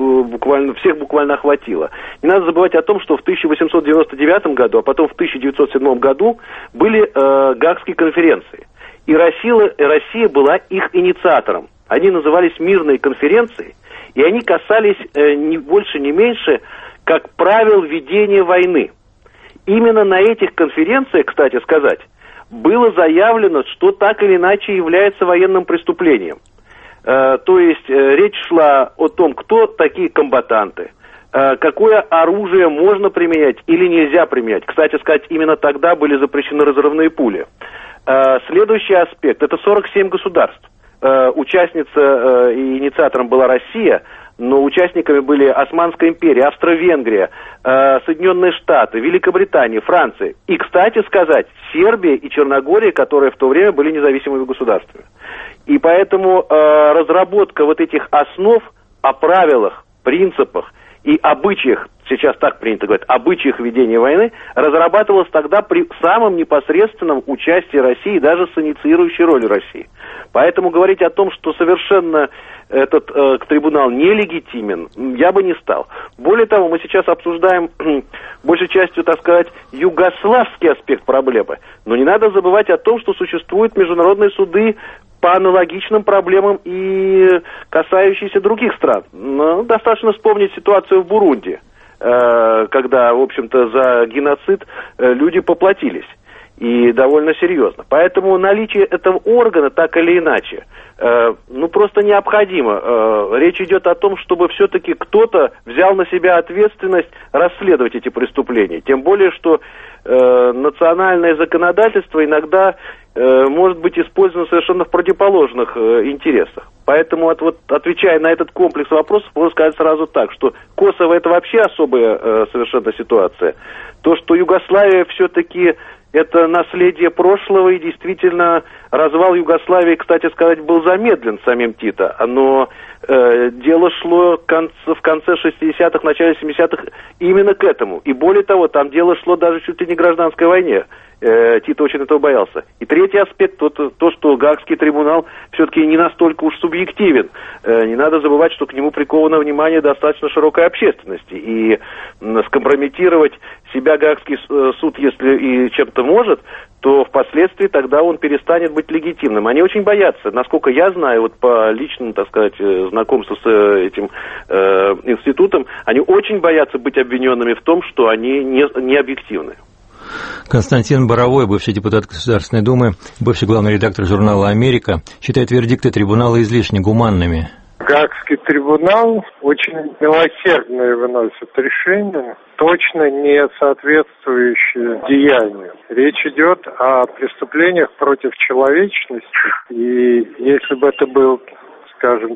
буквально охватила. Не надо забывать о том, что в 1899 году, а потом в 1907 году были Гаагские конференции. И Россия была их инициатором. Они назывались мирные конференции, и они касались ни больше, ни меньше, как правил ведения войны. Именно на этих конференциях, кстати сказать, было заявлено, что так или иначе является военным преступлением. То есть речь шла о том, кто такие комбатанты, какое оружие можно применять или нельзя применять. Кстати сказать, именно тогда были запрещены разрывные пули. Следующий аспект – это 47 государств. Участница и инициатором была Россия, но участниками были Османская империя, Австро-Венгрия, Соединенные Штаты, Великобритания, Франция. И, кстати сказать, Сербия и Черногория, которые в то время были независимыми государствами. И поэтому разработка вот этих основ о правилах, принципах и обычаях, сейчас так принято говорить, обычаях ведения войны, разрабатывалась тогда при самом непосредственном участии России, даже с инициирующей ролью России. Поэтому говорить о том, что совершенно этот трибунал нелегитимен, я бы не стал. Более того, мы сейчас обсуждаем большей частью, так сказать, югославский аспект проблемы. Но не надо забывать о том, что существуют международные суды по аналогичным проблемам и касающиеся других стран. Ну, достаточно вспомнить ситуацию в Бурунди, когда, в общем-то, за геноцид люди поплатились. И довольно серьезно. Поэтому наличие этого органа, так или иначе, просто необходимо. Речь идет о том, чтобы все-таки кто-то взял на себя ответственность расследовать эти преступления. Тем более, что национальное законодательство иногда может быть использовано совершенно в противоположных интересах. Поэтому, отвечая на этот комплекс вопросов, можно сказать сразу так, что Косово — это вообще особая совершенно ситуация. То, что Югославия все-таки это наследие прошлого, и действительно развал Югославии, кстати сказать, был замедлен самим Тито. Но дело шло в конце 60-х, начале 70-х именно к этому. И более того, там дело шло даже чуть ли не к гражданской войне. Тито очень этого боялся. И третий аспект, то, что Гаагский трибунал все-таки не настолько уж субъективен. Не надо забывать, что к нему приковано внимание достаточно широкой общественности. И скомпрометировать себя Гаагский суд, если и чем-то может, то впоследствии тогда он перестанет быть легитимным. Они очень боятся. Насколько я знаю, по личному, так сказать, знакомству с этим институтом, они очень боятся быть обвиненными в том, что они не объективны. Константин Боровой, бывший депутат Государственной Думы, бывший главный редактор журнала «Америка», считает вердикты трибунала излишне гуманными. Гаагский трибунал очень милосердно выносит решение, точно не соответствующее деянию. Речь идет о преступлениях против человечности, и если бы это был, скажем,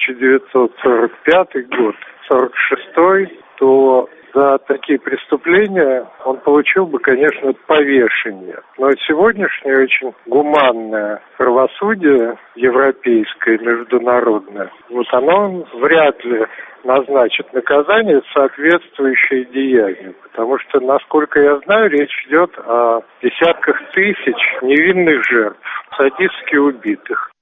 1945 год, 1946, то за такие преступления он получил бы, конечно, повешение. Но сегодняшнее очень гуманное правосудие европейское, международное, оно вряд ли назначит наказание, соответствующее деянию. Потому что, насколько я знаю, речь идет о десятках тысяч невинных жертв, садистски убитых.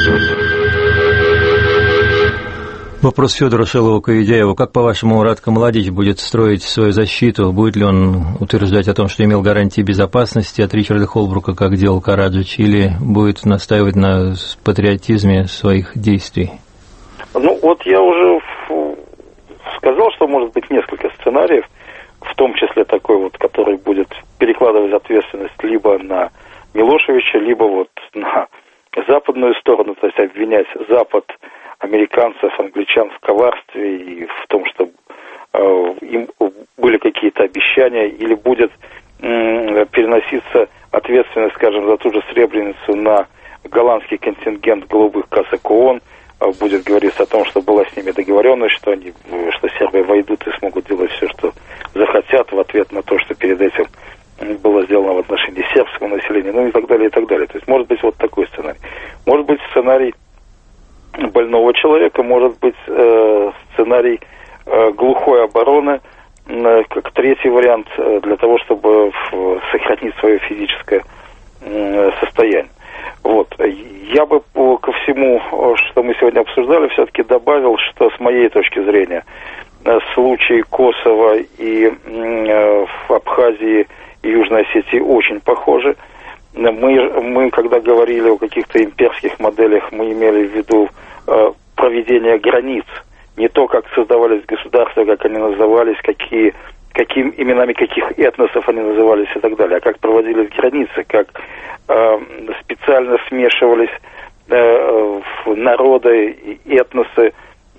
Вопрос Федора Шилова-Коведяева. Как, по-вашему, Радко Младич будет строить свою защиту? Будет ли он утверждать о том, что имел гарантии безопасности от Ричарда Холбрука, как делал Караджич, или будет настаивать на патриотизме своих действий? Я уже сказал, что может быть несколько сценариев, в том числе такой который будет перекладывать ответственность либо на Милошевича, либо на западную сторону, то есть обвинять Запад, американцев, англичан в коварстве и в том, что им были какие-то обещания, или будет переноситься ответственность, скажем, за ту же Сребреницу на голландский контингент голубых касок ООН, будет говориться о том, что была с ними договоренность, что сербы войдут и смогут делать все, что захотят, в ответ на то, что перед этим было сделано в отношении сербского населения, и так далее, и так далее. То есть может быть такой сценарий. Может быть сценарий больного человека, может быть сценарий глухой обороны, как третий вариант, для того, чтобы сохранить свое физическое состояние. Я бы ко всему, что мы сегодня обсуждали, все-таки добавил, что с моей точки зрения случаи Косово и в Абхазии и Южной Осетии очень похожи. Мы, когда говорили о каких-то имперских моделях, мы имели в виду проведение границ. Не то, как создавались государства, как они назывались, каким именами каких этносов они назывались и так далее, а как проводились границы, как специально смешивались народы и этносы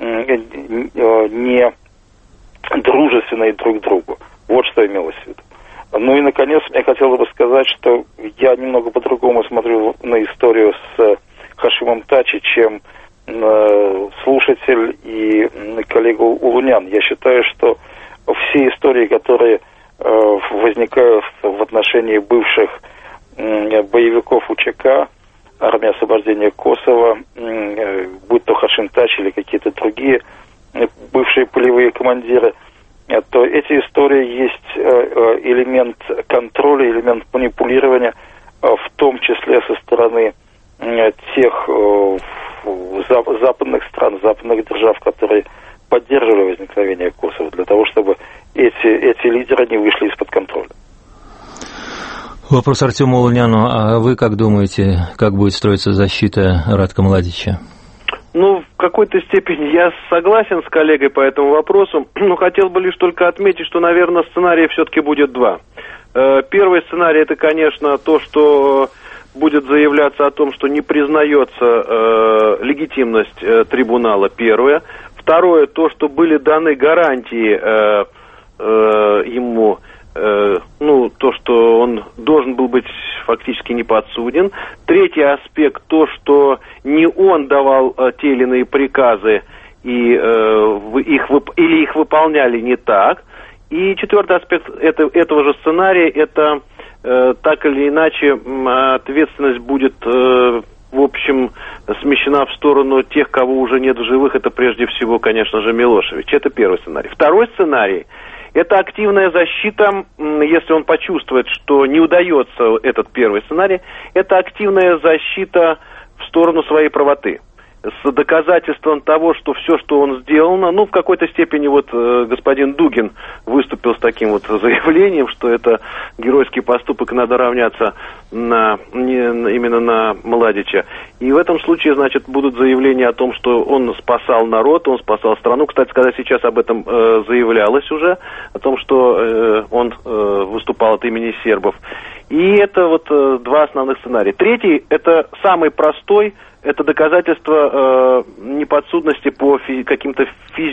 не дружественные друг к другу. Вот что имелось в виду. И, наконец, я хотел бы сказать, что я немного по-другому смотрю на историю с Хашимом Тачи, чем слушатель и коллега Улунян. Я считаю, что все истории, которые возникают в отношении бывших боевиков УЧК, Армия освобождения Косово, будь то Хашим Тач или какие-то другие бывшие полевые командиры, то эти истории есть элемент контроля, элемент манипулирования, в том числе со стороны тех западных стран, западных держав, которые поддерживали возникновение Косово, для того, чтобы эти лидеры не вышли из-под контроля. Вопрос Артему Луняну. А вы как думаете, как будет строиться защита Радка Младича? Ну, в какой-то степени я согласен с коллегой по этому вопросу, но хотел бы лишь только отметить, что, наверное, сценариев все-таки будет два. Первый сценарий – это, конечно, то, что будет заявляться о том, что не признается легитимность трибунала, первое. Второе – то, что были даны гарантии ему, то, что он должен был быть фактически не подсуден. Третий аспект – то, что не он давал те или иные приказы, и их выполняли не так. И четвертый аспект этого же сценария – это так или иначе ответственность будет, в общем, смещена в сторону тех, кого уже нет в живых. Это прежде всего, конечно же, Милошевич. Это первый сценарий. Второй сценарий – это активная защита, если он почувствует, что не удается этот первый сценарий, это активная защита в сторону своей правоты. С доказательством того, что все, что он сделал, в какой-то степени господин Дугин выступил с таким заявлением, что это геройский поступок, надо равняться именно на Младича. И в этом случае, значит, будут заявления о том, что он спасал народ, он спасал страну. Кстати сказать, сейчас об этом заявлялось уже, о том, что он выступал от имени сербов. И это два основных сценария. Третий, это самый простой, это доказательство неподсудности по каким-то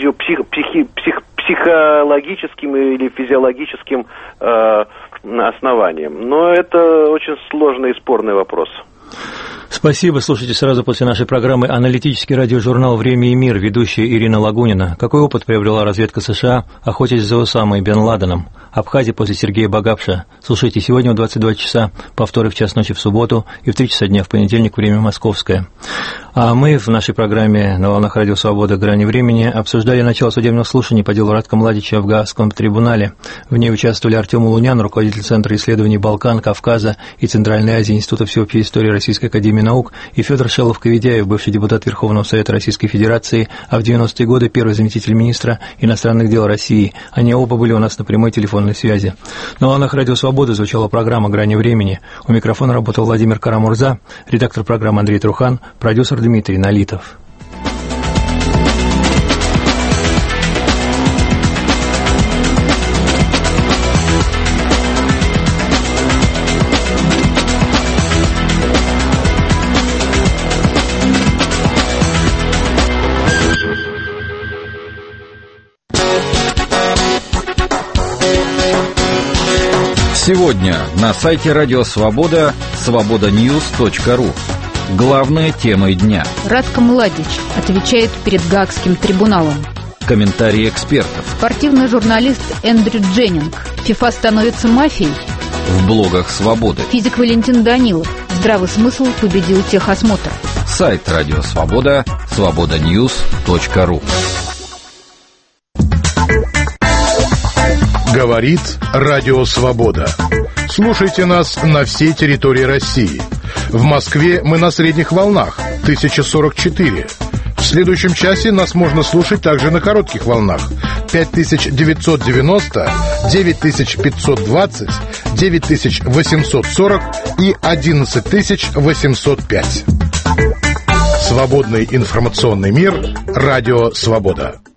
психологическим или физиологическим основаниям. Но это очень сложный и спорный вопрос. Спасибо. Слушайте сразу после нашей программы аналитический радиожурнал «Время и мир», ведущая Ирина Лагунина. Какой опыт приобрела разведка США, охотясь за Усамой бен Ладеном? Абхазия после Сергея Багапша. Слушайте сегодня в 22 часа, повторы в час ночи в субботу и в 3 часа дня в понедельник, время московское. А мы в нашей программе на волнах Радио Свобода «Грани времени» обсуждали начало судебных слушаний по делу Радка Младича в Гаагском трибунале. В ней участвовали Артем Улунян, руководитель Центра исследований Балкан, Кавказа и Центральной Азии Института всеобщей истории Российской академии наук, и Федор Шелов-Коведяев, бывший депутат Верховного Совета Российской Федерации, а в 90-е годы первый заместитель министра иностранных дел России. Они оба были у нас на прямой телефонной связи. На волнах Радио Свобода звучала программа «Грани времени». У микрофона работал Владимир Карамурза, редактор программы Андрей Трухан, продюсер Дмитрий Налитов. Сегодня на сайте Радио Свобода свободаньюз.ру. Главные темы дня. Радко Младич отвечает перед Гаагским трибуналом. Комментарии экспертов. Спортивный журналист Эндрю Дженнинг. ФИФА становится мафией. В блогах Свободы. Физик Валентин Данилов. Здравый смысл победил техосмотр. Сайт Радио Свобода свободаньюз.ру. Говорит Радио Свобода. Слушайте нас на всей территории России. В Москве мы на средних волнах 1044. В следующем часе нас можно слушать также на коротких волнах 5990, 9520, 9840 и 11805. Свободный информационный мир. Радио Свобода.